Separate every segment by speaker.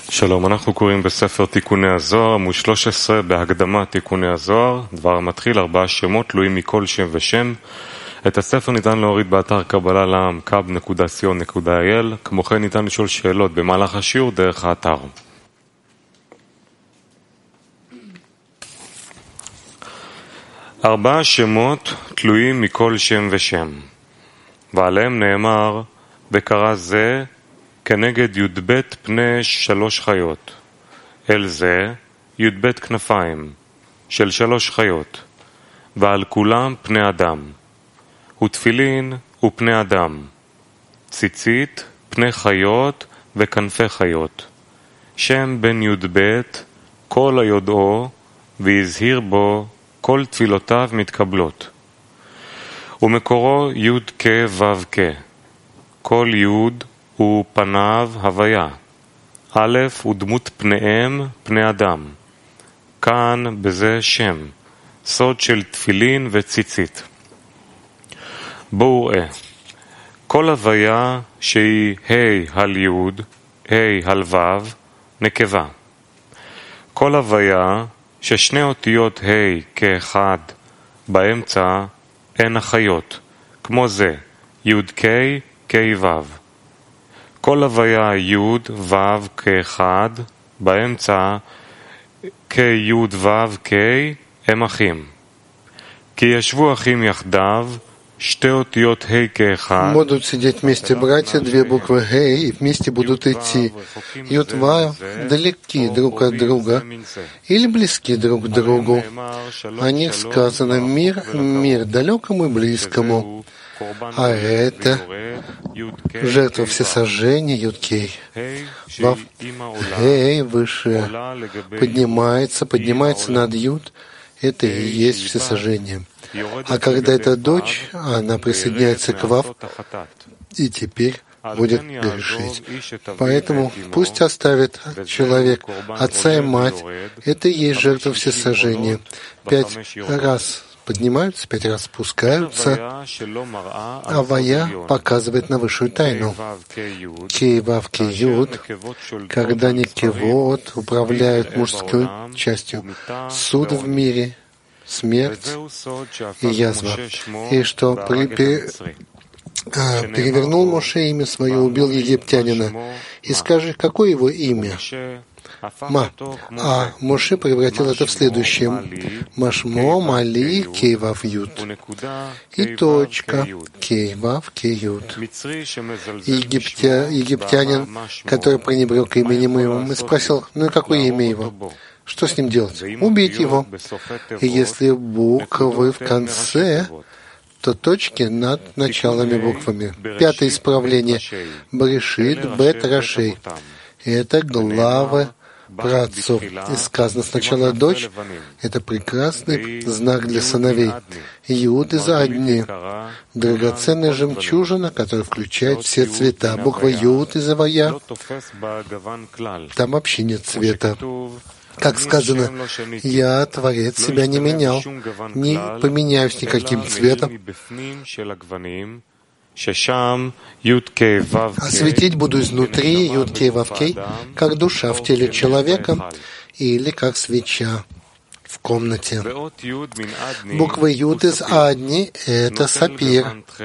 Speaker 1: שלום, אנחנו קוראים בספר תיקוני הזוהר, עמוד 13, בהקדמת תיקוני הזוהר, דבר מתחיל, 4 שמות תלויים מכל שם ושם. את הספר ניתן להוריד באתר קבלה לעם kab.co.il, כמו כן ניתן לשאול שאלות במהלך השיעור דרך האתר. ארבעה שמות תלויים מכל שם ושם, ועליהם נאמר, וקרא זה כנגד י"ב פני 3 חיות, אל זה י"ב כנפיים של 3 חיות, ועל כולם פני אדם, ותפילין ופני אדם, ציצית, פני חיות וכנפי חיות, שם בן י"ב כל היודעו, והזהיר בו כל תפילותיו מתקבלות. ומקורו י' כ' ו' כ', כל י' הוא פניו הוויה, א' הוא דמות פניהם פני אדם, כאן בזה שם, סוד של תפילין וציצית. בואו ראה, כל הוויה שהיא ה' על י', ה' על ו', נקבה. כל הוויה ששני אותיות ה' כאחד באמצע הן החיות, כמו זה, י' כ' כ' ו'. כל הוויה י' ו' כאחד באמצע כ' י' ו' כ' הם אחים. כי ישבו אחים יחדיו, שתי אותיות ה' כאחד.
Speaker 2: Будут сидеть вместе братья, 2 буквы Г, и вместе будут идти. Юд Ва далеки друг от друга или близки друг к другу. О них сказано мир далекому и близкому. А это жертва всесожжения Юд Кей. Вав Гей выше поднимается над Юд. Это и есть всесожжение. А когда это дочь, она присоединяется к Вав, и теперь будет грешить. Поэтому пусть оставит человек отца и мать. Это и есть жертва всесожжения. 5 раз поднимаются, 5 раз спускаются, а Вая показывает на высшую тайну. Кей, Вав, Кей, Юд, когда Никевод управляют мужской частью, суд в мире, смерть и язва. И что перевернул Моше имя свое, убил египтянина. И скажи, какое его имя? Ма. А Моше превратил это в следующее. Машмо, Мали, Кейвав, Юд. И точка. Кейвав, Кеюд. Египтянин, который пренебрег именем его, спросил, ну и какое имя его? Что с ним делать? Убить его. И если буквы в конце, то точки над началами буквами. 5 исправление. Брешит, Бет, Рашей. Это главы праотцов. И сказано сначала дочь. Это прекрасный знак для сыновей. Иуд из Адни. Драгоценная жемчужина, которая включает все цвета. Буква Иуд из Авая. Там вообще нет цвета. Как сказано, я, Творец, себя не менял, не поменяюсь никаким цветом. Осветить буду изнутри, Юд Кей Вав Кей, как душа в теле человека или как свеча в комнате. Буква Юд из Адни — это сапир,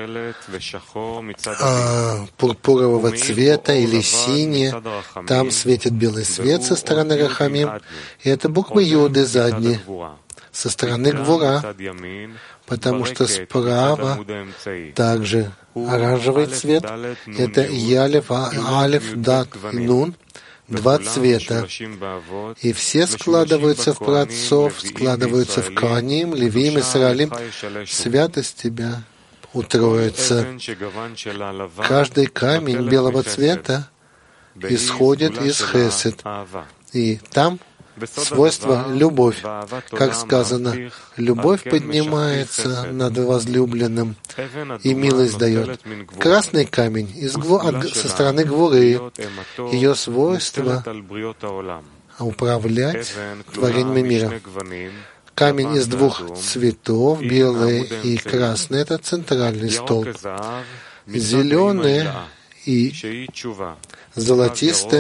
Speaker 2: пурпурового цвета или синяя. Там светит белый свет со стороны Рахамим. И это буква Юд из Адни со стороны Гвура, потому что справа также оранжевый цвет. Это Ялев, Алеф, Дат и Нун. 2 цвета. И все складываются в праотцов, складываются в Коаним, Левиим, Исраилим. Святость тебя утроится. Каждый камень белого цвета исходит из Хесед. И там свойство — любовь. Как сказано, любовь поднимается над возлюбленным и милость дает. Красный камень со стороны Гвуры. Ее свойство — управлять творениями мира. Камень из 2 цветов, белый и красный — это центральный столб. Зеленый и золотистый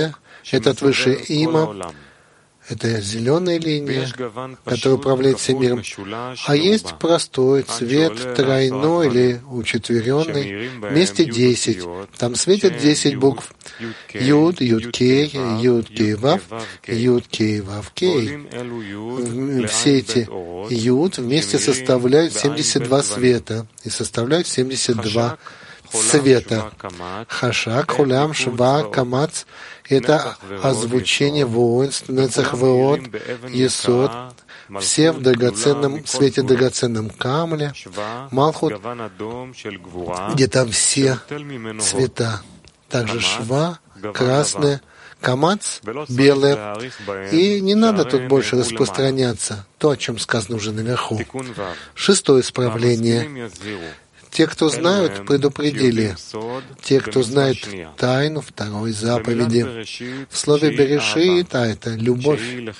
Speaker 2: Этот высший има — это зеленая линия, которая управляет всем миром. А есть простой цвет, тройной или учетверенный, вместе 10. Там светят 10 букв. Юд, Юд-Кей, Юд-Кей-Вав, Юд-Кей-Вав-Кей. Все эти Юд вместе составляют 72 света и составляют 72 цвета. Хашак, Хулям, Шва, Камац — это озвучение воинств, Нецах, Веод, Есод, все в драгоценном свете, драгоценном камне, Малхут, где там все цвета. Также Шва, красная, Камац, белая. И не надо тут больше распространяться. То, о чем сказано уже наверху. 6-е исправление. Те, кто знают, предупредили. Те, кто знает тайну 2-й заповеди. В слове «берешит», а это любовь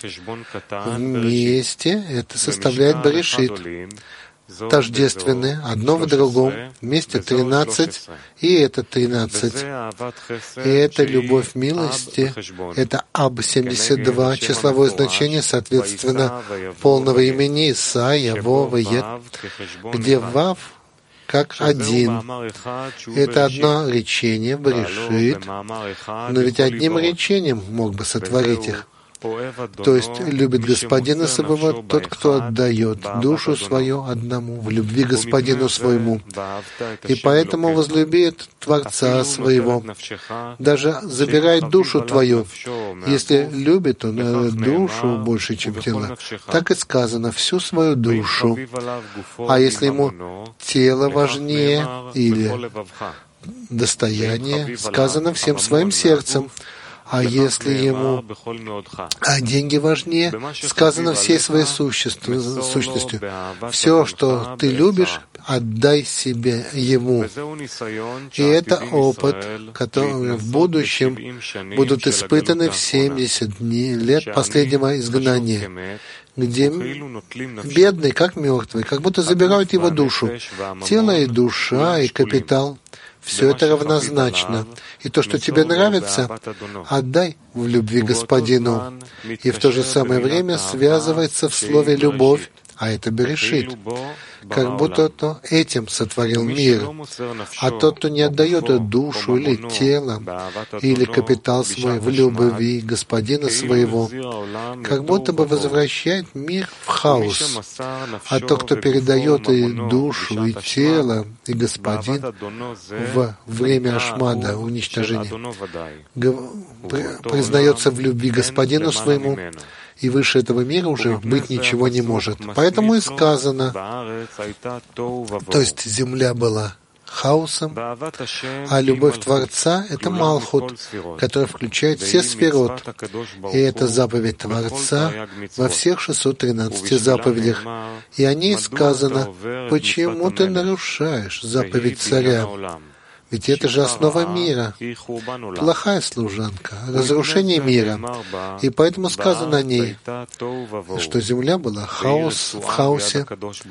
Speaker 2: вместе, это составляет «берешит». Тождественны, одно в другом, вместе 13, и это 13. И это любовь милости, это Аб-72, числовое значение, соответственно, полного имени Исайя, Вова, Ет, где Вав как один. Это одно речение, Берешит, но ведь одним речением мог бы сотворить их. То есть любит Господина своего тот, кто отдает душу свою одному в любви Господину своему. И поэтому возлюбит Творца своего. Даже забирает душу твою. Если любит он душу больше, чем тело, так и сказано, всю свою душу. А если ему тело важнее или достояние, сказано всем своим сердцем. А если ему деньги важнее, сказано всей своей сущностью. Все, что ты любишь, отдай себе ему. И это опыт, который в будущем будут испытаны в 70 лет последнего изгнания, где бедный, как мертвый, как будто забирают его душу. Тело и душа, и капитал — все это равнозначно. И то, что тебе нравится, отдай в любви Господину. И в то же самое время связывается в слове «любовь», а это «берешит». Как будто то этим сотворил мир. А тот, кто не отдает душу или тело, или капитал свой в любви Господина своего, как будто бы возвращает мир в хаос. А тот, кто передает и душу, и тело, и Господин в время Ашмада, уничтожения, признается в любви Господину своему, и выше этого мира уже быть ничего не может. Поэтому и сказано, то есть земля была хаосом, а любовь Творца — это Малхут, который включает все сферот. И это заповедь Творца во всех 613 заповедях. И о ней сказано, почему ты нарушаешь заповедь царя? Ведь это же основа мира, плохая служанка, разрушение мира. И поэтому сказано о ней, что земля была в хаосе.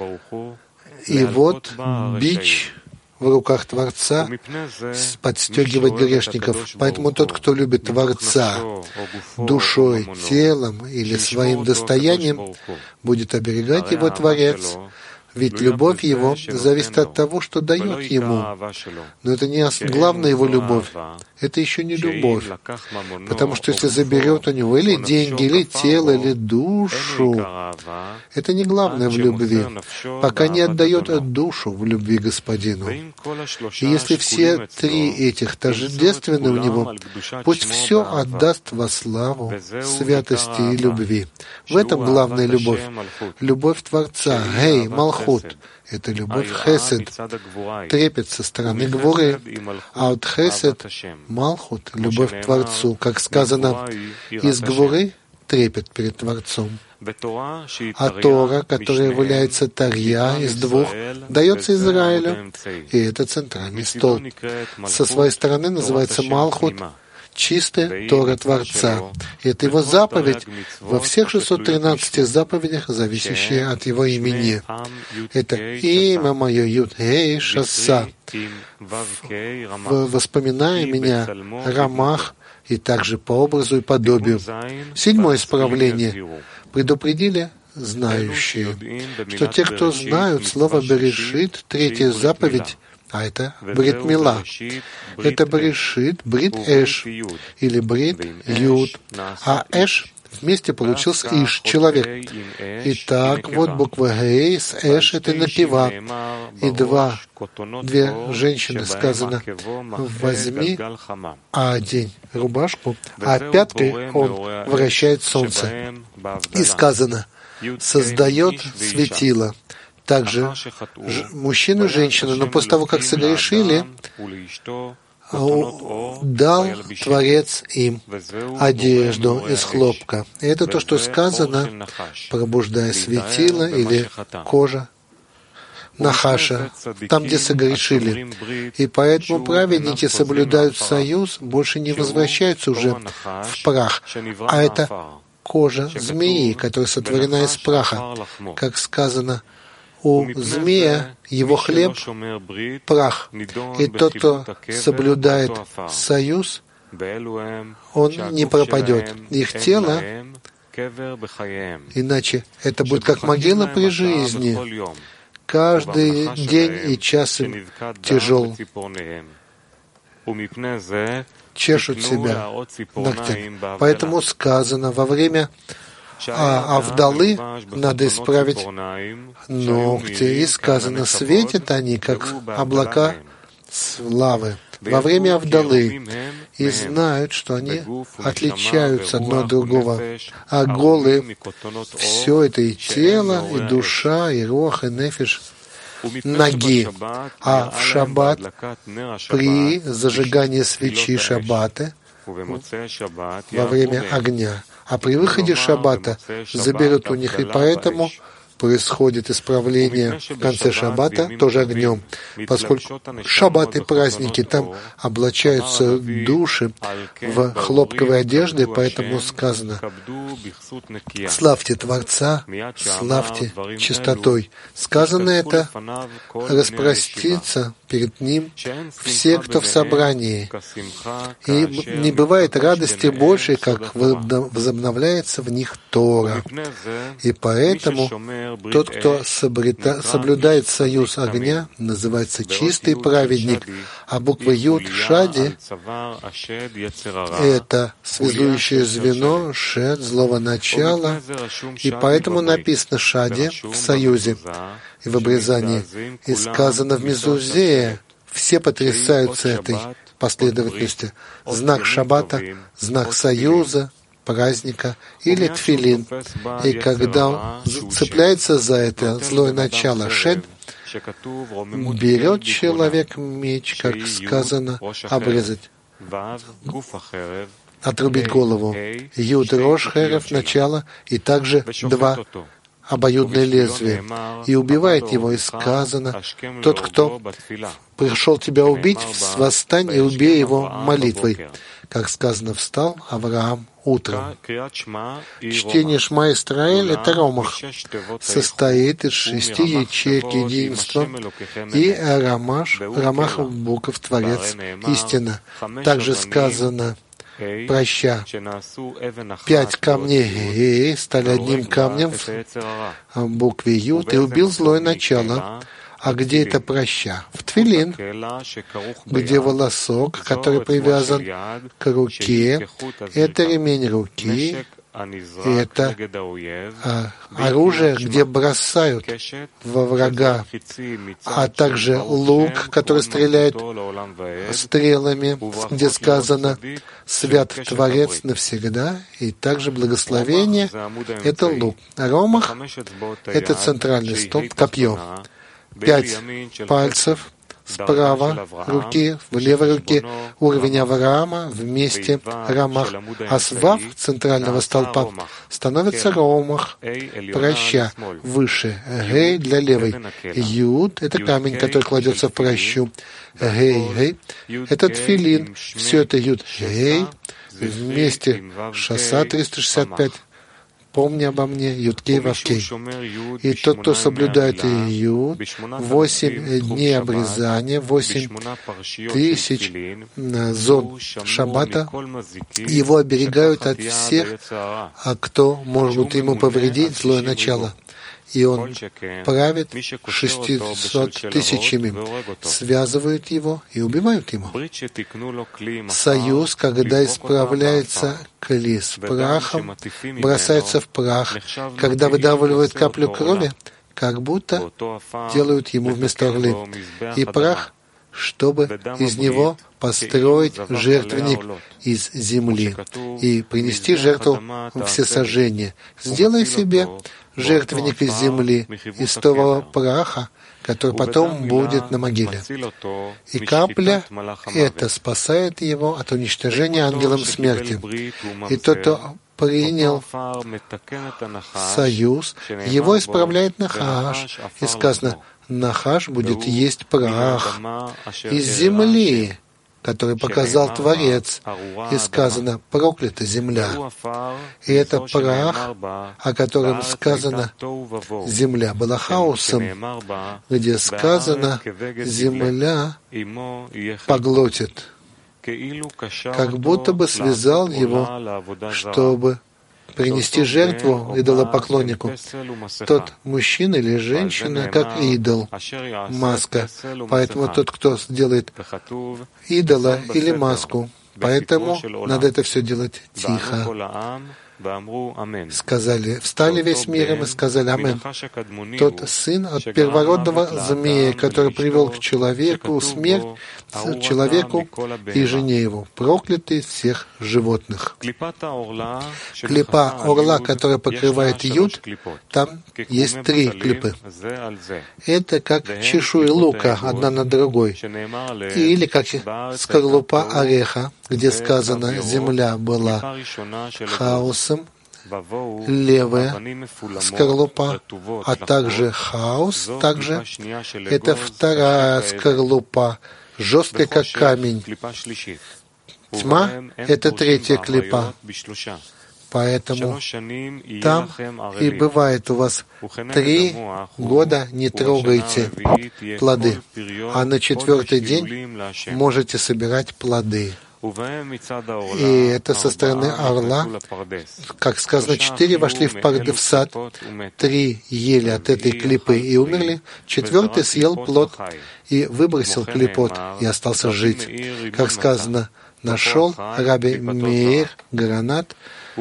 Speaker 2: И вот бич в руках Творца подстегивать грешников. Поэтому тот, кто любит Творца душой, телом или своим достоянием, будет оберегать его Творец. Ведь любовь его зависит от того, что дает ему. Но это не главная его любовь. Это еще не любовь. Потому что если заберет у него или деньги, или тело, или душу, это не главное в любви, пока не отдает душу в любви Господину. И если все 3 этих тождественны у него, пусть все отдаст во славу святости и любви. В этом главная любовь. Любовь Творца. Гей, Малхут. Это любовь Хесед, трепет со стороны Гвуры, а от Хесед — Малхут, любовь к Творцу. Как сказано, из Гвуры трепет перед Творцом. А Тора, которая является Тарья из 2, дается Израилю, и это центральный столб. Со своей стороны называется Малхут, чистая Тора Творца. И это его заповедь во всех 613 заповедях, зависящие от его имени. Это имя мое Юд-Гей Шасса. Воспоминая меня, Рамах и также по образу и подобию. 7 исправление. Предупредили знающие, что те, кто знают слово «берешит», 3-я заповедь, а это Брит Мила. Это Берешит, Брит Эш, или Брит Юд, а Эш вместе получился Иш, человек. Итак, вот буква Гей с Эш — это напева. И 2 женщины сказано: возьми, одень рубашку, а 5-й он вращает солнце. И сказано: создает светило. Также мужчину и женщину, но после того, как согрешили, дал Творец им одежду из хлопка. И это то, что сказано, пробуждая светило или кожа Нахаша, там, где согрешили. И поэтому праведники соблюдают союз, больше не возвращаются уже в прах, а это кожа змеи, которая сотворена из праха. Как сказано, у змея его хлеб — прах. И тот, кто соблюдает союз, он не пропадет. Их тело, иначе это будет как могила при жизни. Каждый день и час им тяжел. Чешут себя ногтями. Поэтому сказано, во время Авдалы надо исправить ногти. И сказано, светят они, как облака славы во время Авдалы, и знают, что они отличаются одно от другого. А голые — все это и тело, и душа, и рох, и нефиш, ноги. А в шаббат, при зажигании свечи шаббата, во время огня, а при выходе шаббата заберут у них, и поэтому происходит исправление в конце шаббата тоже огнем, поскольку шаббат и праздники, там облачаются души в хлопковые одежды, поэтому сказано: славьте Творца, славьте чистотой. Сказано это: распроститься перед Ним все, кто в собрании. И не бывает радости больше, как возобновляется в них Тора. И поэтому тот, кто соблюдает союз огня, называется чистый праведник, а буква Юд — Шади — это связующее звено, Шед — злого начала, и поэтому написано Шади в союзе и в обрезании. И сказано в Мезузее, все потрясаются этой последовательностью. Знак шаббата, знак союза, праздника или тфилин. И когда он цепляется за это злое начало, шед, берет человек меч, как сказано, обрезать, отрубить голову. Юд, Рош, Херев, начало, и также 2 обоюдное лезвие, и убивает его, и сказано: тот, кто пришел тебя убить, восстань и убей его молитвой. Как сказано, встал Авраам утром. Чтение Шма Исраэль — это ромах, состоит из 6 ячеек единства, и ромах букв Творец, истина. Также сказано: проща. 5 камней стали одним камнем в букве Юд, и убил злое начало. А где это проща? В тфилин, где волосок, который привязан к руке, это ремень руки, и это оружие, где бросают во врага, а также лук, который стреляет стрелами, где сказано «Свят Творец навсегда», и также благословение — это лук. Ромах — это центральный столб, копье. 5 пальцев справа руки, в левой руке уровень Авраама вместе рамах, а с вав центрального столпа становится ромах, проща, выше, гей для левой. Юд — это камень, который кладется в прощу. Гей — это тфилин, все это юд, гей, вместе шаса 365, помни обо мне, Юд-Кей Вав-Кей. И тот, кто соблюдает Юд, 8 дней обрезания, 8000 зон Шаббата, его оберегают от всех, кто может ему повредить, злое начало. И он правит 600 тысячами, связывают его и убивают его. Союз, когда исправляется кли с прахом, бросается в прах, когда выдавливают каплю крови, как будто делают ему вместо орлы. И прах, чтобы из него построить жертвенник из земли и принести жертву всесожжения. Сделай себе жертвенник из земли, из того праха, который потом будет на могиле. И капля это спасает его от уничтожения ангелом смерти. И тот, кто принял союз, его исправляет Нахаш. И сказано, Нахаш будет есть прах из земли, который показал Творец, и сказано, проклята земля. И это прах, о котором сказано, земля была хаосом, где сказано, земля поглотит, как будто бы связал его, чтобы принести жертву идолопоклоннику. Тот мужчина или женщина, как идол, маска. Поэтому тот, кто сделает идола или маску, поэтому надо это все делать тихо. Сказали, встали весь миром и сказали Амен. Тот сын от первородного змея, который привел к человеку смерть, человеку и жене его, проклятый из всех животных. Клипа орла, которая покрывает Юд, там есть 3 клипы. Это как чешуя лука, одна на другой. Или как скорлупа ореха, где сказано, земля была хаосом, левая скорлупа, а также хаос, также это вторая скорлупа, жесткая как камень. Тьма — это 3-я клипа. Поэтому там и бывает у вас 3 года не трогайте плоды, а на 4-й день можете собирать плоды. И это со стороны орла, как сказано, 4 вошли в сад, 3 ели от этой клипы и умерли, 4-й съел плод и выбросил клипот и остался жить. Как сказано, нашел Раби Меир гранат,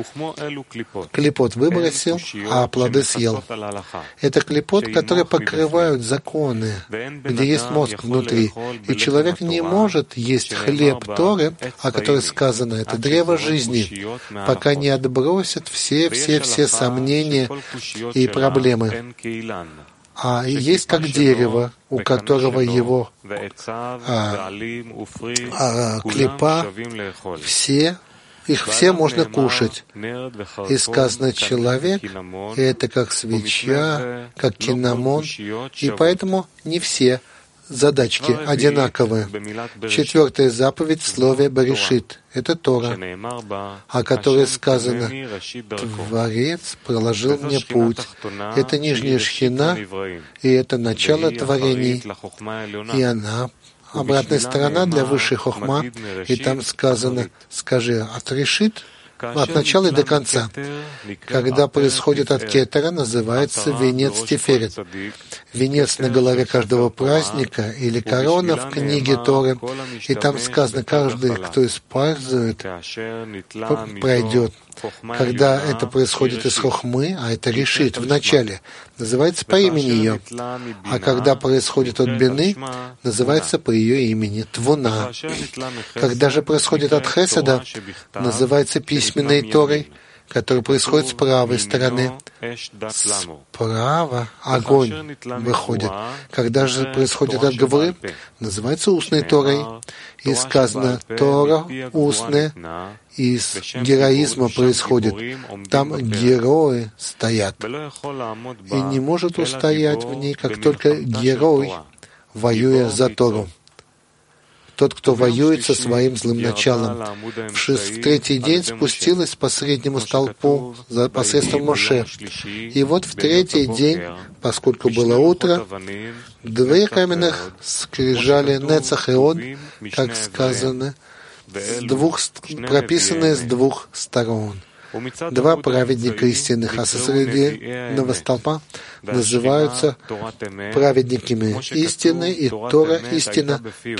Speaker 2: клипот выбросил, а плоды съел. Это клипот, которые покрывают законы, где есть мозг внутри. И человек не может есть хлеб Торы, о котором сказано, это древо жизни, пока не отбросит все сомнения и проблемы. А есть как дерево, у которого его клипа, их все можно кушать. И сказано, человек — это как свеча, как кинамон, и поэтому не все задачки одинаковые. 4-я заповедь в слове «Берешит» — это Тора, о которой сказано, Творец проложил мне путь. Это нижняя шхина, и это начало творений, и она обратная сторона для высшей хохма, и там сказано, скажи, от решит, от начала и до конца. Когда происходит от кетера, называется венец тиферет. Венец на голове каждого праздника или корона в книге Торы. И там сказано, каждый, кто использует, пройдет. Когда это происходит из хохмы, а это решит в начале, называется по имени ее. А когда происходит от бины, называется по ее имени Твуна. Когда же происходит от хеседа, называется письменной Торой, который происходит с правой стороны. Справа огонь выходит. Когда же происходит от Гвуры, называется устной Торой. И сказано, Тора устная из героизма происходит. Там герои стоят. И не может устоять в ней, как только герой, воюя за Тору. тот, кто воюет со своим злым началом. В третий день спустилась по среднему столпу посредством Моше. И вот в третий день, поскольку было утро, две каменных скрижали Нецах и Од, как сказано, прописанные с двух сторон. Два праведника истинных, а со срединного столпа называются праведниками истины, и Тора истина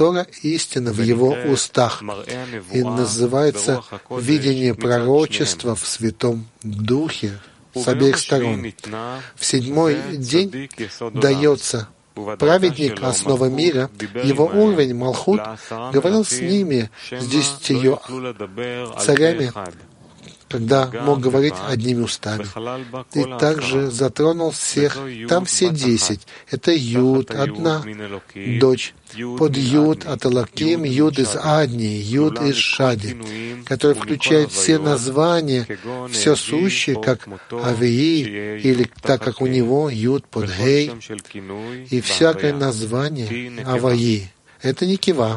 Speaker 2: в его устах, и называется видение пророчества в Святом Духе с обеих сторон. В седьмой день дается праведник, основа мира, его уровень Малхут, говорил с ними, с 10 царями, когда мог говорить одними устами. И также затронул всех, там все 10. Это Юд, одна дочь, под Юд от Элоким, Юд из Адни, Юд из Шади, который включает все названия, все сущее, как Авии, или так как у него Юд под Гей, и всякое название Аваи. Это не Кива.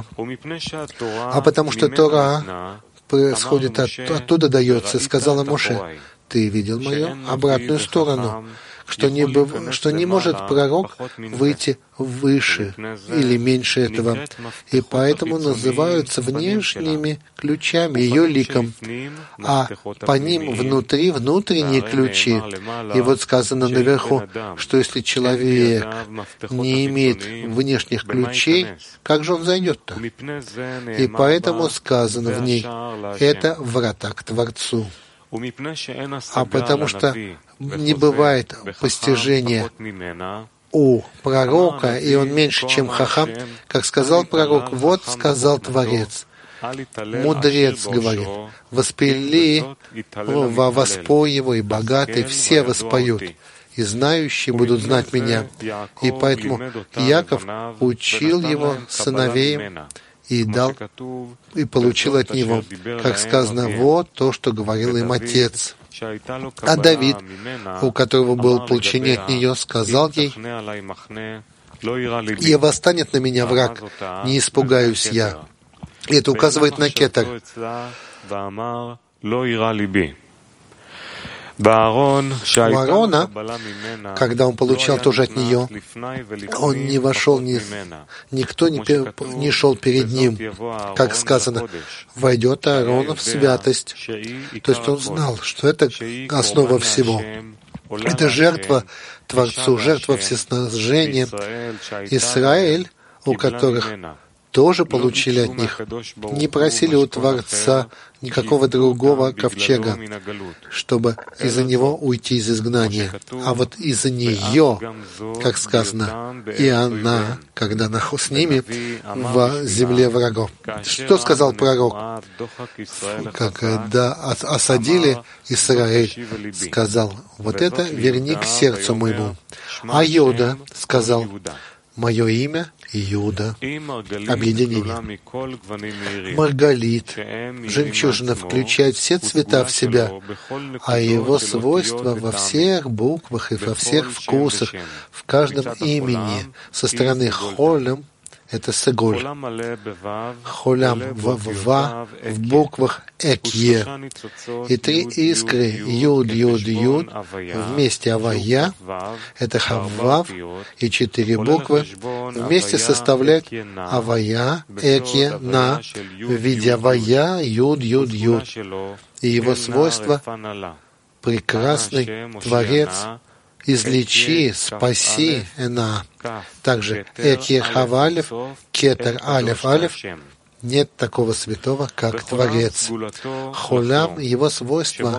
Speaker 2: А потому что Тора происходит оттуда дается, сказала Моше, ты видел мою обратную сторону, что не может пророк выйти выше или меньше этого, и поэтому называются внешними ключами, ее ликом, а по ним внутренние ключи. И вот сказано наверху, что если человек не имеет внешних ключей, как же он зайдет-то? И поэтому сказано в ней, это врата к Творцу. А потому что не бывает постижения у пророка, и он меньше, чем Хахам, как сказал пророк, вот сказал Творец. Мудрец говорит, воспели воспой его, и богатые все воспоют, и знающие будут знать меня. И поэтому Яков учил его сыновей, и дал, и получил от него, как сказано, вот то, что говорил им отец. А Давид, у которого было получение от нее, сказал ей, «И восстанет на меня враг, не испугаюсь я». И это указывает на кетер. У Аарона, когда он получал тоже от нее, он не вошел, никто не шел перед ним, как сказано, войдет Аарон в святость. То есть он знал, что это основа всего. Это жертва Творцу, жертва всеснажения. Израиль, у которых тоже получили от них, не просили у Творца никакого другого ковчега, чтобы из-за него уйти из изгнания. А вот из-за нее, как сказано, и она, когда с ними в земле врагов. Что сказал пророк? Когда осадили Израиль, сказал, вот это верни к сердцу моему. А Иуда сказал, мое имя Иуда, объединение. Маргалит, жемчужина, включает все цвета в себя, а его свойства во всех буквах и во всех вкусах, в каждом имени, со стороны Холям, это Сеголь. Холям в буквах Экье. И 3 искры Юд, Юд, Юд вместе Авая, это Хавав, и 4 буквы вместе составляют Авая, Экье, На, в виде Авая, Юд, Юд, Юд. И его свойства — прекрасный Творец, излечи, спаси, Эна. Также Экье Хавалев, Кетер Алеф Алеф. Нет такого святого, как Творец. Холям, его свойство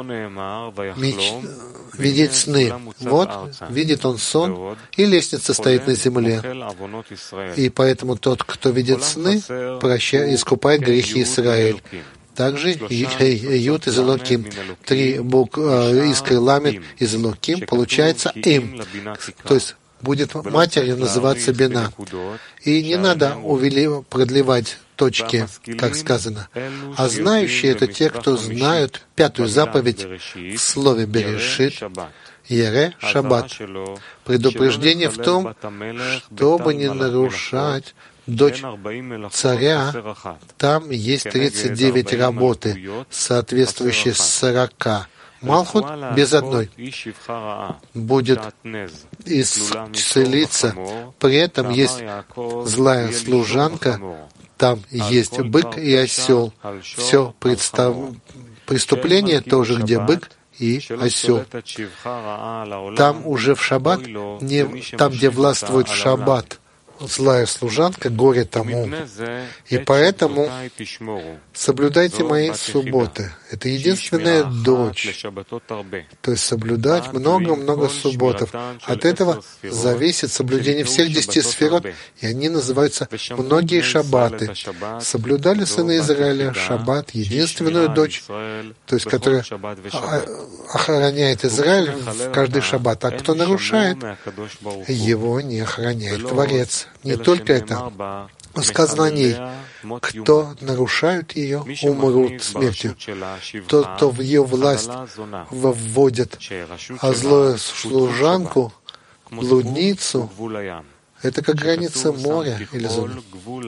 Speaker 2: видеть сны. Вот, видит он сон, и лестница стоит на земле. И поэтому тот, кто видит сны, искупает грехи Израиля. Также Юд из Элоким, 3 искры Ламет из Элоким, получается им. То есть будет матерью называться Бина. И не надо продлевать точки, как сказано. А знающие — это те, кто знают 5-ю заповедь в слове Берешит, Ере Шаббат. Предупреждение в том, чтобы не нарушать дочь царя, там есть 39 работы, соответствующие 40. Малхут без одной будет исцелиться. При этом есть злая служанка, там есть бык и осел. Все преступление тоже, где бык и осел. Там уже в шаббат, там, где властвует в шаббат злая служанка, горе тому. И поэтому соблюдайте мои субботы. Это единственная дочь. То есть соблюдать много-много субботов. От этого зависит соблюдение всех 10 сферот, и они называются многие шаббаты. Соблюдали сыны Израиля шаббат, единственную дочь, то есть которая охраняет Израиль в каждый шаббат. А кто нарушает, его не охраняет Творец. Не только это. Сказано о ней, кто нарушают ее, умрут смертью. Тот, кто в ее власть вводит злую служанку, блудницу, это как граница моря или зоны.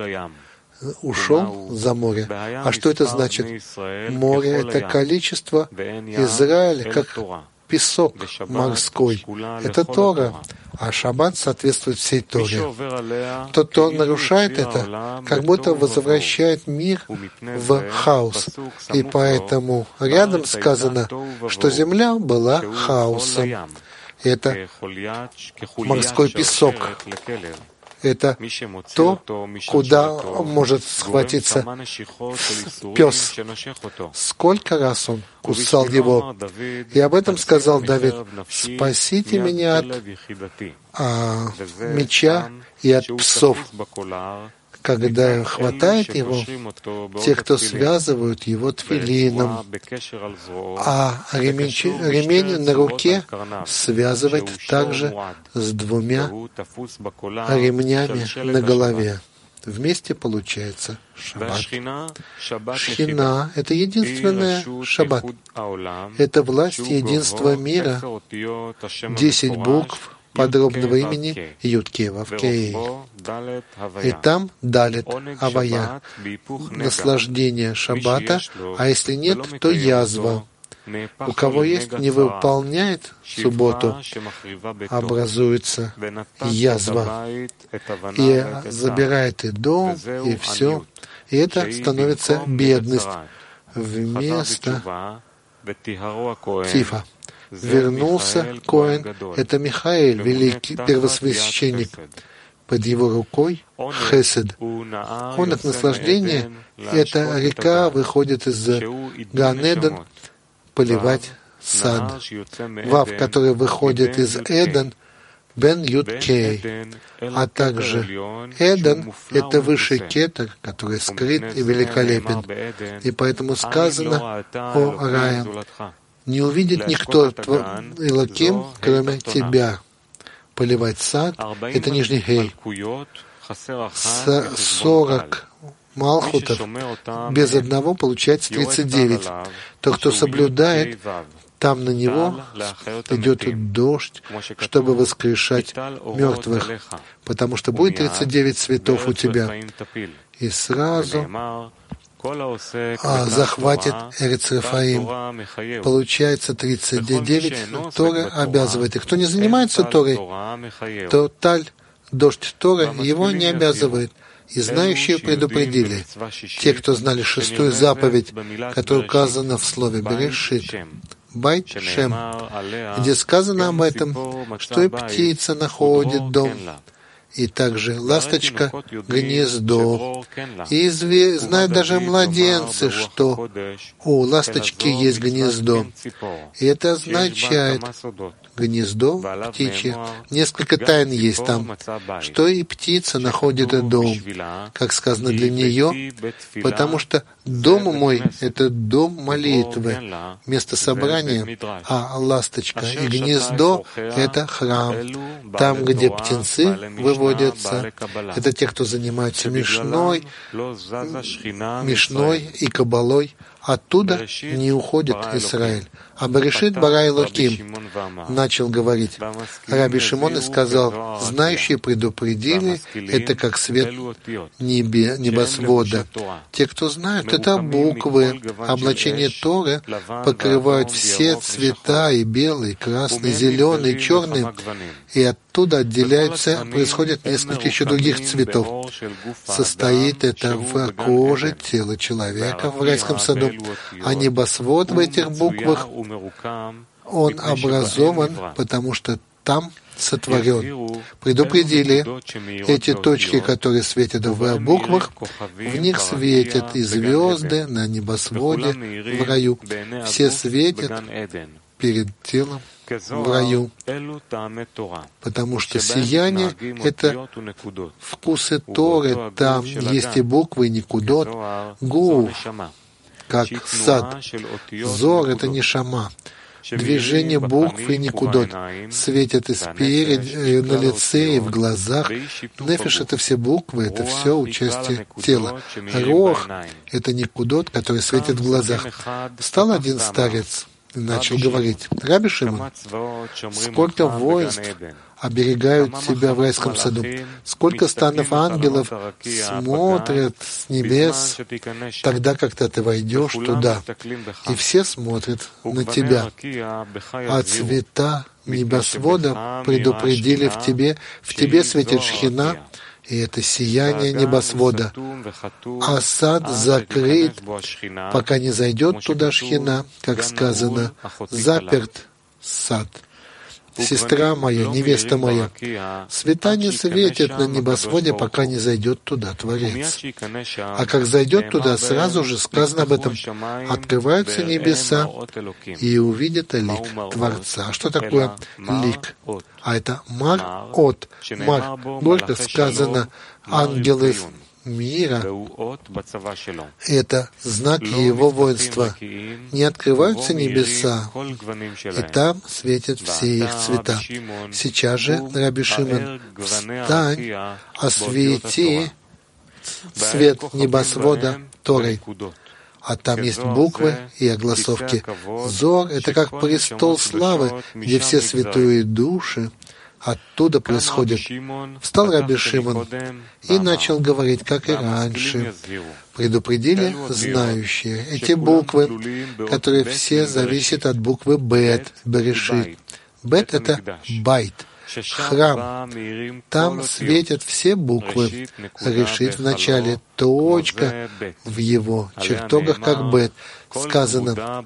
Speaker 2: Ушел за море. А что это значит? Море — это количество Израиля, как песок морской. Это Тора. А шаббат соответствует всей Торе. Тот, кто нарушает это, как будто возвращает мир в хаос. И поэтому рядом сказано, что земля была хаосом. Это морской песок. Это то, куда может схватиться пес. Сколько раз он кусал его. И об этом сказал Давид: «Спасите меня от меча и от псов». Когда хватает его, те, кто связывают его тфилином, а ремень на руке связывает также с 2 ремнями на голове. Вместе получается шаббат. Шхина — это единственная шаббат. Это власть единства мира. 10 букв подробного имени Юд-Кей Вав-Кей. И там далит Авая, наслаждение шаббата, а если нет, то язва. У кого есть, не выполняет субботу, образуется язва, и забирает и дом, и все. И это становится бедность вместо тифа. Вернулся Коэн, это Михаэль, великий первосвященник. Под его рукой хесед. Он от наслаждения, эта река выходит из Ган-Эден поливать сад. Вав, который выходит из Эден, Бен Юд-Кей. А также Эден — это высший кетер, который скрыт и великолепен. И поэтому сказано о рае: «Не увидит никто Элоким, кроме тебя». Поливать сад — это нижний гей. 40 малхутов без одного получается 39. Тот, кто соблюдает, там на него идет дождь, чтобы воскрешать мертвых, потому что будет 39 цветов у тебя. И сразу захватит Эрец Рафаим. Получается 39. Тора обязывает. И кто не занимается Торой, то таль, дождь Торы, его не обязывает. И знающие предупредили. Те, кто знали 6-ю заповедь, которая указана в слове Берешит, Байт Шем, где сказано об этом, что и птица находит дом, и также ласточка — гнездо. И знают даже младенцы, что у ласточки есть гнездо. И это означает гнездо птичье. Несколько тайн есть там, что и птица находит дом, как сказано для нее, потому что дом мой — это дом молитвы, место собрания, а ласточка и гнездо — это храм, там, где птенцы выводятся. Это те, кто занимается мишной и кабалой, Оттуда не уходит Израиль. А Берешит бара Элоким начал говорить. Раби Шимон и сказал, знающие предупредили, это как свет небосвода. Те, кто знают, это буквы. Облачение Торы покрывают все цвета, и белый, красный, зеленый, черный, и оттуда отделяются, происходит несколько еще других цветов. Состоит это в коже тела человека в райском саду, а небосвод в этих буквах, он образован, потому что там сотворен. Предупредили эти точки, которые светят в буквах, в них светят и звезды на небосводе в раю. Все светят перед телом в раю, потому что сияние — это вкусы Торы, там есть и буквы, и никудот, гу, как сад, зор — это не шама. Движение букв и никудот светят и спереди, на лице, и в глазах. Нефиш — это все буквы, это все участие тела. Рох — это никудот, который светит в глазах. Встал один старец и начал говорить: Раби Шимон, сколько воинств оберегают тебя в райском саду, сколько станов ангелов смотрят с небес тогда, когда ты войдешь туда, и все смотрят на тебя, а цвета небосвода предупредили в тебе светит шхина, и это сияние небосвода. А сад закрыт, пока не зайдет туда шхина, как сказано, заперт сад. Сестра моя, невеста моя, света не светит на небосводе, пока не зайдет туда Творец. А как зайдет туда, сразу же сказано об этом, открываются небеса и увидят лик Творца. А что такое лик? А это мар-от. Мар. Горько сказано, ангелы мира — это знак его воинства. Не открываются небеса, и там светят все их цвета. Сейчас же, Раби Шимон, встань, освети свет небосвода Торой. А там есть буквы и огласовки. Зор — это как престол славы, где все святые души оттуда происходит. Встал Раби Шимон и начал говорить, как и раньше. Предупредили знающие. Эти буквы, которые все зависят от буквы Бет, Берешит. Бет — это байт, храм. Там светят все буквы. Решит в начале, точка в его чертогах, как Бет. Сказано,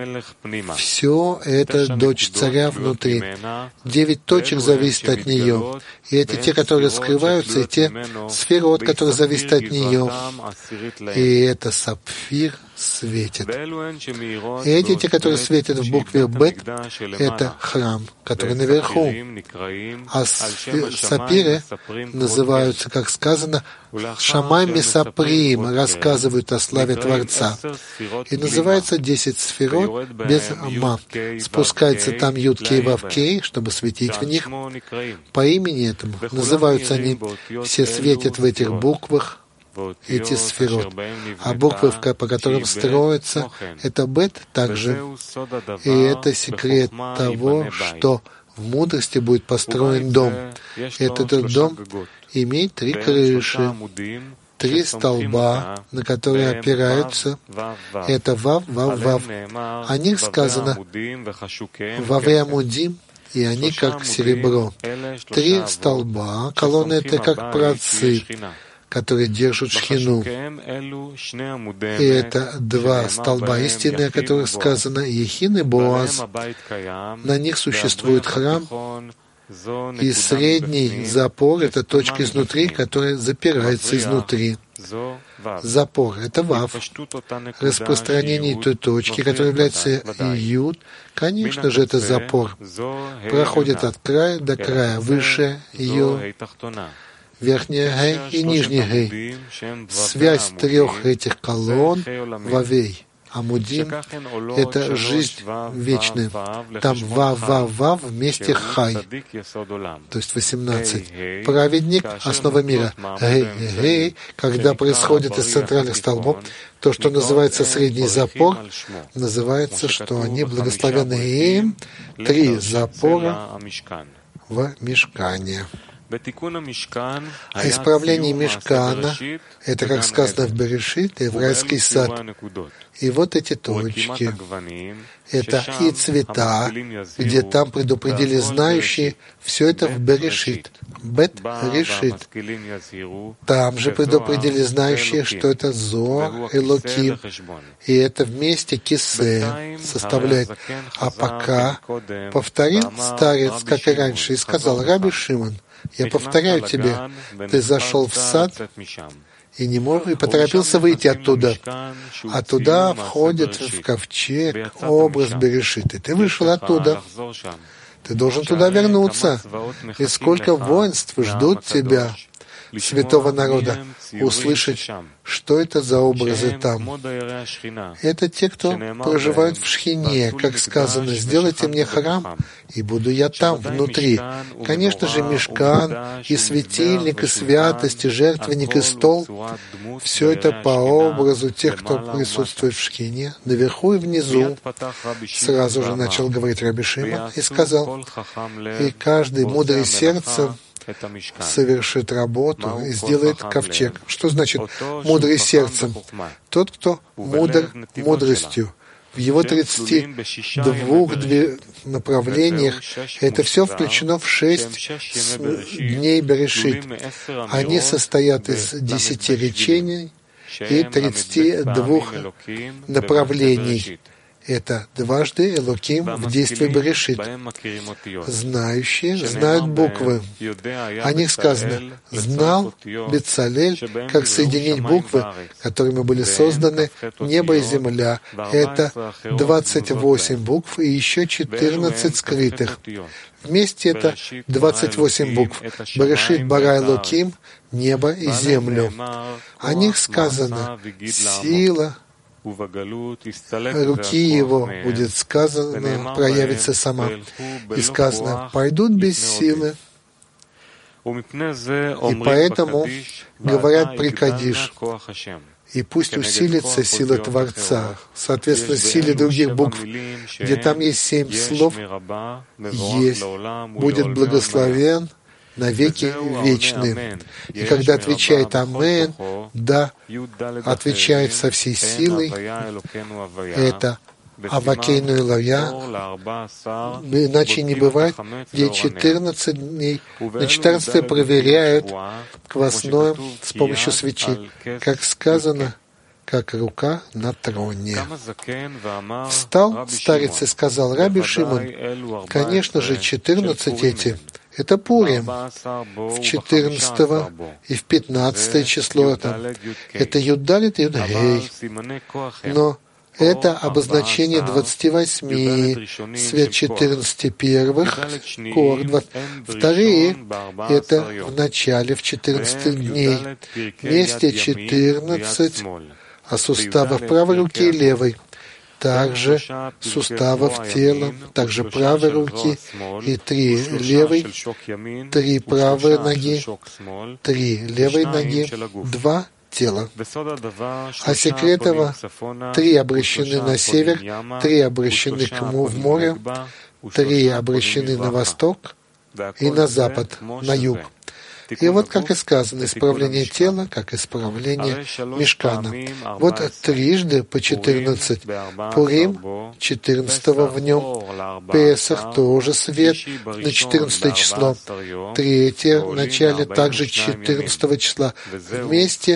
Speaker 2: все это дочь царя внутри. 9 точек зависит от нее. И это те, которые скрываются, и те сферот, которые зависят от нее. И это сапфир светит. И эти, те, которые светят в букве Бет, это храм, который наверху. А сапиры называются, как сказано, Шамай Месаприм, рассказывают о славе Творца. И называется 10 сферот без ма. Спускается там Юд-Кей Вав-Кей, чтобы светить в них. По имени этому называются они. Все светят в этих буквах, эти сферот. А буквы, по которым строятся, это Бет также. И это секрет того, что в мудрости будет построен дом. Этот дом имеет 3 крыши, 3 столба, на которые опираются. Это Вав, Вав, Вав. О них сказано Ваве Амудим, и они как серебро. 3 столба, колонны — это как працы, которые держат шхину. И это 2 столба истины, о которых сказано Ехин и Боаз. На них существует храм, и средний запор — это точка изнутри, которая запирается изнутри. Запор — это Вав. Распространение той точки, которая является Юд, конечно же, это запор. Проходит от края до края, выше ее верхняя Гей и нижняя Гей. Связь 3 этих колонн — Вавей. Амудим — это жизнь вечная. Там Вав вместе Хай, то есть 18. Праведник — основа мира. Гей, когда происходит из центральных столбов, то, что называется средний запор, называется, что они благословенны им 3 запора в Мишкане. А исправление Мишкана — это, как сказано в Берешит, еврейский сад. И вот эти точки — это и цвета, где там предупредили знающие, все это в Берешит, Бет-Решит. Там же предупредили знающие, что это Зоар Элоким, и это вместе Кисе составляет. А пока повторил старец, как и раньше, и сказал: Раби Шимон, я повторяю тебе, ты зашел в сад и поторопился выйти оттуда. А туда входит в ковчег образ Берешит. И ты вышел оттуда. Ты должен туда вернуться. И сколько воинств ждут тебя, святого народа, услышать, что это за образы там. Это те, кто проживают в Шхине, как сказано: «Сделайте мне храм, и буду я там, внутри». Конечно же, Мишкан, и светильник, и святость, и жертвенник, и стол — все это по образу тех, кто присутствует в Шхине, наверху и внизу. Сразу же начал говорить Раби Шимон и сказал: «И каждый мудрый сердцем совершит работу и сделает ковчег». Что значит мудрый сердцем? Тот, кто мудр мудростью. В его 32 направлениях это все включено в 6 дней Берешит. Они состоят из 10 речений и 32 направлений. Это дважды Элоким в действии Берешит. Знающие знают буквы. О них сказано: «Знал Бецалель, как соединить буквы, которыми были созданы небо и земля». Это 28 букв и еще 14 скрытых. Вместе это 28 букв. Берешит бара Элоким, небо и землю. О них сказано: «Сила руки его, будет сказано, проявится сама». И сказано: «Пойдут без силы». И поэтому говорят при Кадиш: «И пусть усилится сила Творца». Соответственно, силе других букв, где там есть 7 слов, есть «будет благословен навеки вечны». И когда отвечает «Амен», «да», отвечает со всей силой, это Авакейну Элоя, иначе не бывает, где 14 дней. На 14 проверяют квасное с помощью свечи, как сказано, как рука на троне. Встал старец и сказал: Раби Шимон, конечно же, 14 эти — это Пурим. В 14 и в 15 число это Юдалит и Юдгей. Но это обозначение 28, свет 14 первых, кор, вторые — это в начале, в 14 дней, вместе 14, а суставов правой руки и левой, также суставов тела, также правой руки и 3 левой, 3 правой ноги, 3 левой ноги, 2 тела. А секрет этого — 3 обращены на север, 3 обращены в море, 3 обращены на восток и на запад, на юг. И вот, как и сказано, исправление тела, как исправление Мишкана. Вот трижды по 14. Пурим, 14 в нем. Песах, тоже свет, на 14 число. Третье в начале, также 14 числа. Вместе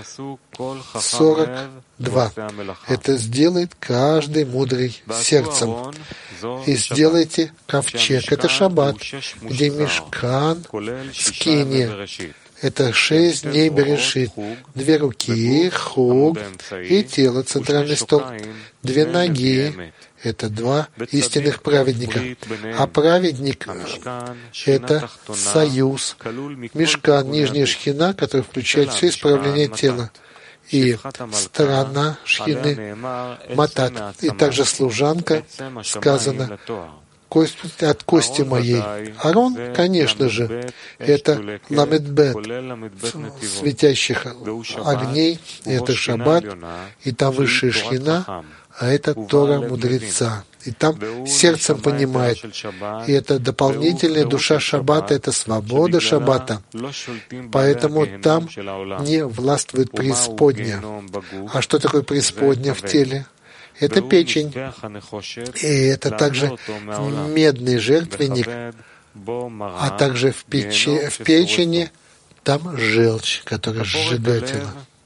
Speaker 2: 42. Это сделает каждый мудрый сердцем. И сделайте ковчег. Это шаббат, где Мишкан, скиния. Это 6 дней Берешит. 2 руки, хуг и тело, центральный стол. 2 ноги. Это 2 истинных праведника. А праведник — это союз. Мишкан, нижняя шхина, который включает все исправление тела. и сторона Шхины Матат, и также служанка, сказано, от кости моей. Арон, конечно же, это ламед-бет, светящих огней, это шаббат, и там высшая Шхина, а это Тора мудреца. И там сердцем понимает. И это дополнительная душа шаббата, это свобода шаббата. Поэтому там не властвует преисподня. А что такое преисподня в теле? Это печень. И это также медный жертвенник, а также в печени там желчь, которая сжигает тело.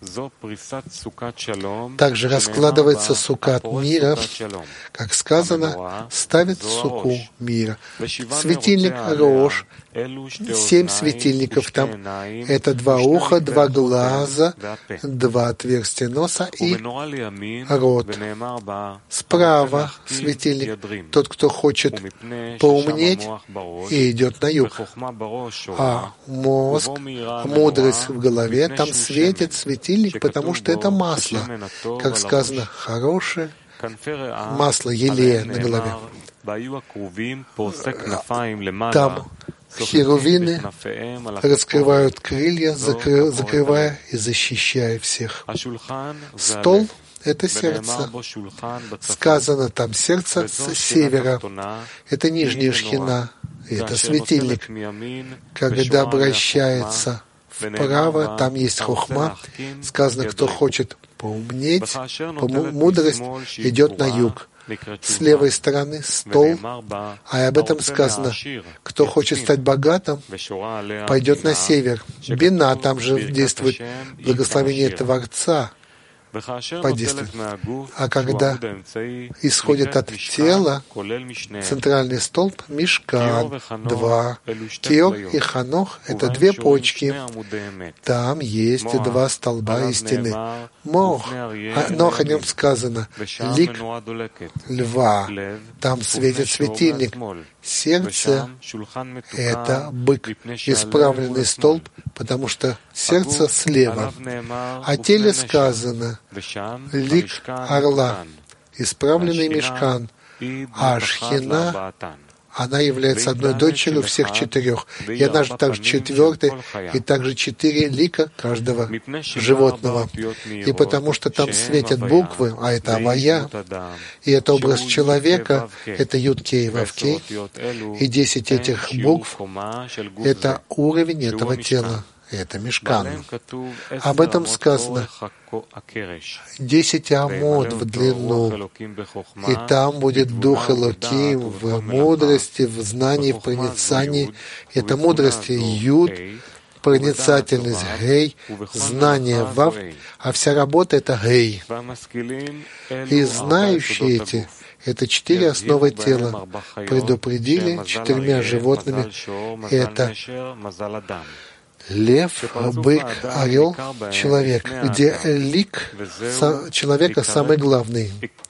Speaker 2: Также раскладывается сукат мира, как сказано, ставит суку мира. Светильник Рош, 7 светильников там, это 2 уха, 2 глаза, 2 отверстия носа и рот. Справа светильник, тот, кто хочет поумнеть, и идет на юг. А мозг, мудрость в голове, там светит светильник, потому что это масло, как сказано, хорошее масло елея на голове. Там херувины раскрывают крылья, закрывая и защищая всех. Стол — это сердце. Сказано там сердце с севера. Это нижняя Шхина, и это светильник. Когда обращается вправо, там есть хохма. Сказано, кто хочет поумнеть, мудрость идет на юг. С левой стороны стол, а об этом сказано, кто хочет стать богатым, пойдет на север. Бина, там же действует благословение Творца, подействует. А когда исходит от тела, центральный столб — Мишкан, 2. Киор и Ханох — это 2 почки. Там есть 2 столба истины. Мох, но о нем сказано, лик льва, там светит светильник. Сердце — это бык, исправленный столб, потому что сердце слева. О теле сказано лик орла, исправленный мишкан, а Шхина, она является одной дочерью всех 4. И она же также 4-й, и также 4 лика каждого животного. И потому что там светят буквы, а это Авая, и это образ человека, это Юд-Кей, Вав-Кей, и 10 этих букв — это уровень этого тела. Это Мишкан. Об этом сказано 10 амод в длину, и там будет Дух Элоким в мудрости, в знании, в проницании. Это мудрость Юд, проницательность Гей, знание Вав, а вся работа — это Гей. И знающие эти — это 4 основы тела. Предупредили 4 животными. Это лев, бык, орел, человек, где лик человека самый главный.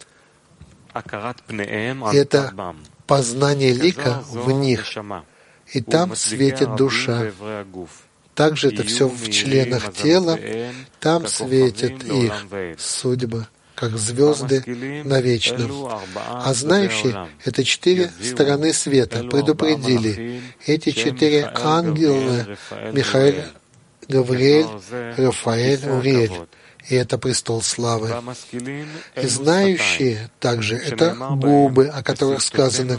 Speaker 2: Это познание лика в них, и там светит душа. Также это все в членах тела, там светит их судьбы, как звезды на вечном. А знающие — это 4 стороны света. Предупредили. Эти 4 ангела — Михаэль, Гавриэль, Рафаэль, Уриэль. И это престол славы. И знающие также — это губы, о которых сказано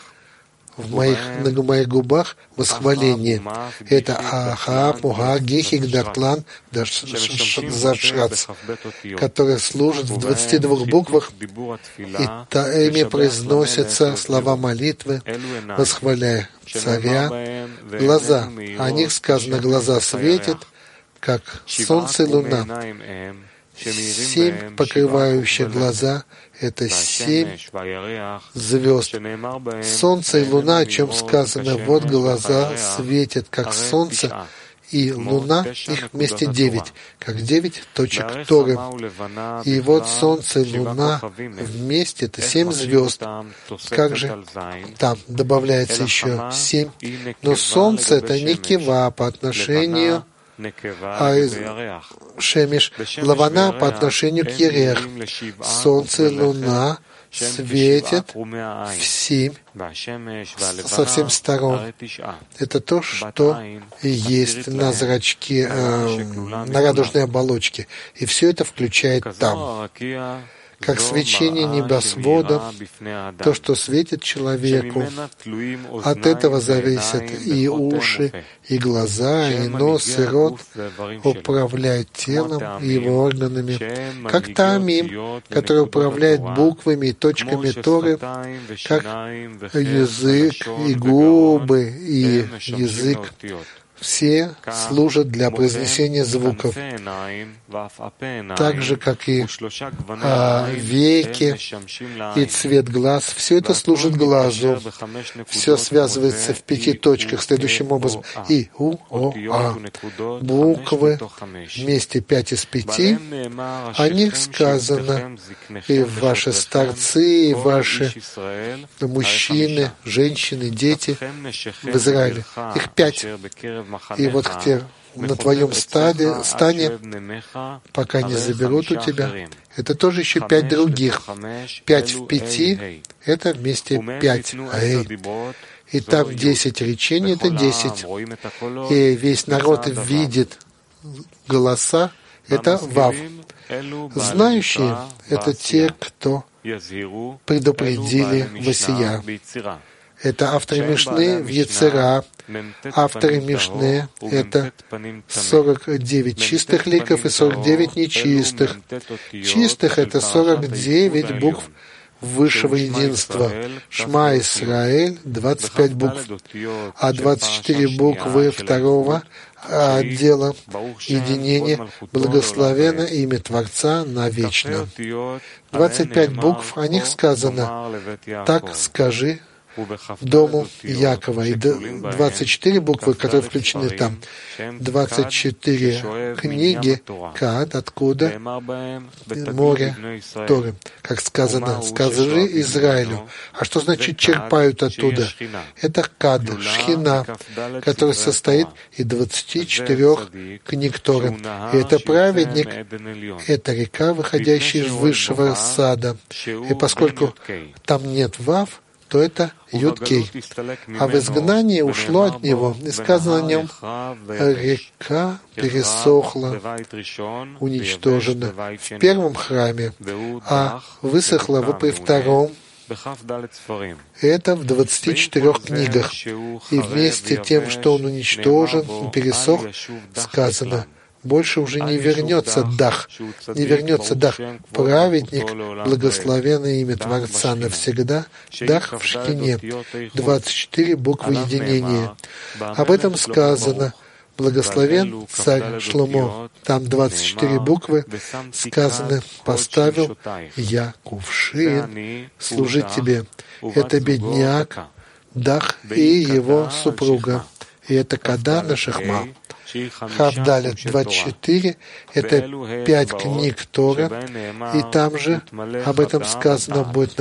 Speaker 2: на моих губах восхваление. Это Ахааб, Муга, Гихик, Дартлан, Заршрац, которые служат в 22 буквах, и ими произносятся слова молитвы, восхваляя царя. Глаза, о них сказано, глаза светят, как солнце и луна. 7 покрывающих глаза — это 7 звезд. Солнце и луна, о чем сказано, вот глаза светят, как солнце, и луна, их вместе 9, как 9 точек Торы. И вот солнце и луна вместе — это 7 звезд. Как же там добавляется еще 7? Но солнце — это не кива по отношению а Шемеш Лавана по отношению к Ерех. Солнце и луна светят в 7 со всех сторон. Это то, что есть на зрачке, на радужной оболочке. И все это включает там. Как свечение небосвода, то, что светит человеку, от этого зависят и уши, и глаза, и нос, и рот, управляют телом и его органами, как Таамим, который управляет буквами и точками Торы, как язык и губы и язык. Все служат для произнесения звуков, так же, как и веки и цвет глаз. Все это служит глазу. Все связывается в 5 точках следующим образом. И, У, О, А. Буквы вместе 5 из 5. О них сказано, и ваши старцы, и ваши мужчины, женщины, дети в Израиле. Их 5. И вот на твоем стане, пока не заберут у тебя, это тоже еще 5 других. 5 в 5 — это вместе 5. И там 10 речений — это 10. И весь народ видит голоса — это Вав. Знающие — это те, кто предупредили Васия. Это авторы Мишны в Ецера. Авторы Мишны — это 49 чистых ликов и 49 нечистых. Чистых — это 49 букв высшего единства. Шма Исраэль — 25 букв, а 24 буквы второго отдела единения благословенно имя Творца навечно. 25 букв, о них сказано: «Так скажи дому Якова». И 24 буквы, которые включены там. 24 книги Каад, откуда море Торы. Как сказано: «Скажи Израилю». А что значит черпают оттуда? Это Кад, Шхина, который состоит из 24 книг Торы. И это праведник, это река, выходящая из высшего сада. И поскольку там нет Вав, то это Юд-Кей. А в изгнании ушло от него, и сказано о нем: река пересохла, уничтожена в первом храме, а высохла при втором. Это в 24 книгах. И вместе тем, что он уничтожен и пересох, сказано: больше уже не вернется Дах. Не вернется Дах. Праведник, благословенное имя Творца навсегда. Дах в Шхине. 24 буквы единения. Об этом сказано: благословен царь Шломо. Там 24 буквы. Сказано: поставил я кувшин служить тебе. Это бедняк, Дах и его супруга. И это Кадан и Шахма. Хавдалет 24 — это 5 книг Тора, и там же об этом сказано будет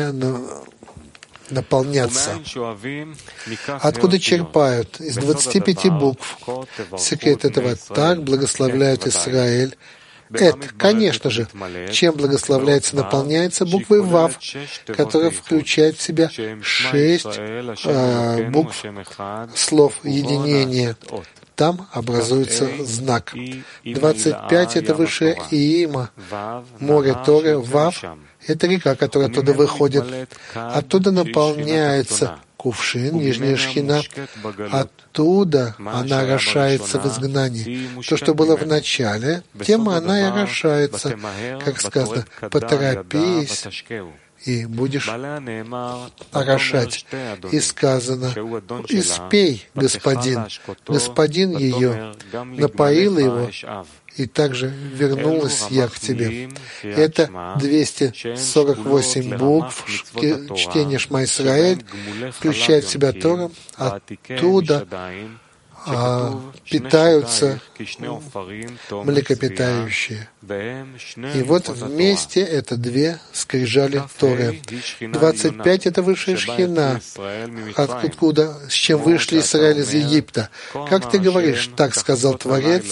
Speaker 2: наполняться. Откуда черпают? Из 25 букв. Секрет этого: так благословляют Израиль. Это, конечно же, чем благословляется, наполняется буквой Вав, которая включает в себя 6 букв слов единения. Там образуется знак. 25 — это высшее Иима, море Торы. Вав — это река, которая оттуда выходит. Оттуда наполняется кувшин, нижняя Шхина. Оттуда она орошается в изгнании. То, что было в начале, тем она и орошается. Как сказано: поторопись, и будешь орошать. И сказано: испей, господин. Господин ее напоил его, и также вернулась я к тебе. Это 248 букв чтения Шма Исраэль, включает в себя Тору. Оттуда питаются млекопитающие. И вот вместе это две скрижали Торы. 25 — это высшая шхина, откуда, с чем вышли Израиль из Египта. Как ты говоришь, так сказал Творец,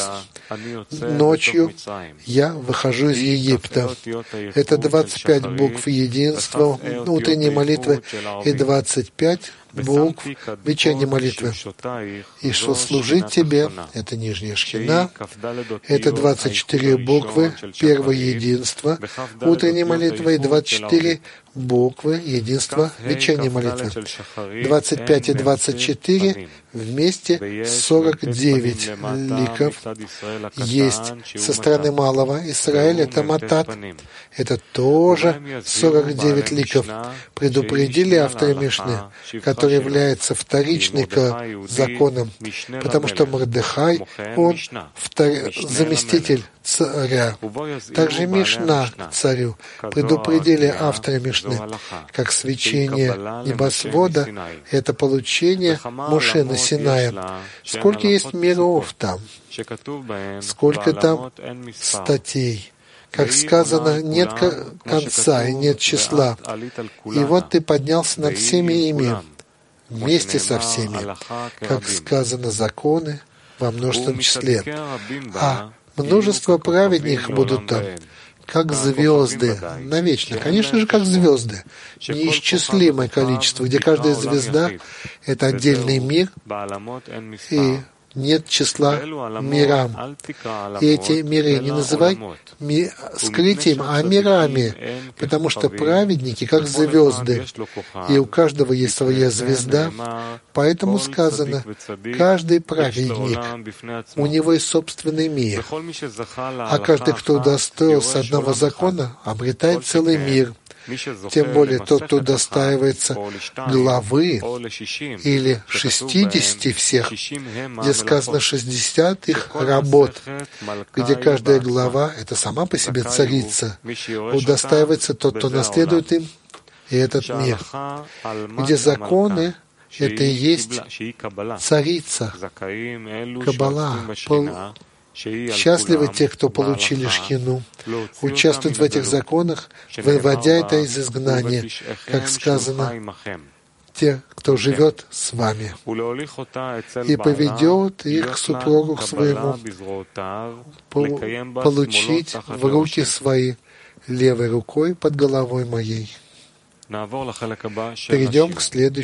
Speaker 2: ночью я выхожу из Египта. Это 25 букв единства утренней молитвы и 25 букв вечерней молитвы. И что служить тебе, это нижняя шхина, это 24 буквы первого единства утренней молитвы и 24 буквы единства вечерней молитвы. 25 и 24 вместе 49 ликов есть. Со стороны малого Израиля это матат. Это тоже 49 ликов. Предупредили авторы Мишны, который является вторичный к законам, потому что Мордехай, он заместитель царя. Также Мишна к царю. Предупредили авторы Мишны, как свечение небосвода — это получение Моше на Синае. Сколько есть миров там, сколько там статей. Как сказано, нет конца и нет числа. И вот ты поднялся над всеми ими, вместе со всеми, как сказано, законы во множественном числе. А множество праведников будут там, как звезды, навечно. Конечно же, как звезды. Неисчислимое количество, где каждая звезда — это отдельный мир, и нет числа мирам. И эти миры не называй скрытием, а мирами, потому что праведники, как звезды, и у каждого есть своя звезда. Поэтому сказано, каждый праведник, у него есть собственный мир. А каждый, кто удостоился одного закона, обретает целый мир. Тем более тот, кто удостаивается главы или 60 всех, где сказано 60 их работ, где каждая глава — это сама по себе царица, удостаивается тот, кто наследует им, и этот мир, где законы — это и есть царица, Каббала. Счастливы те, кто получили шхину, участвуют в этих законах, выводя это из изгнания, как сказано, те, кто живет с вами, и поведет их к супругу своему, получить в руки свои левой рукой под головой моей. Перейдем к следующему.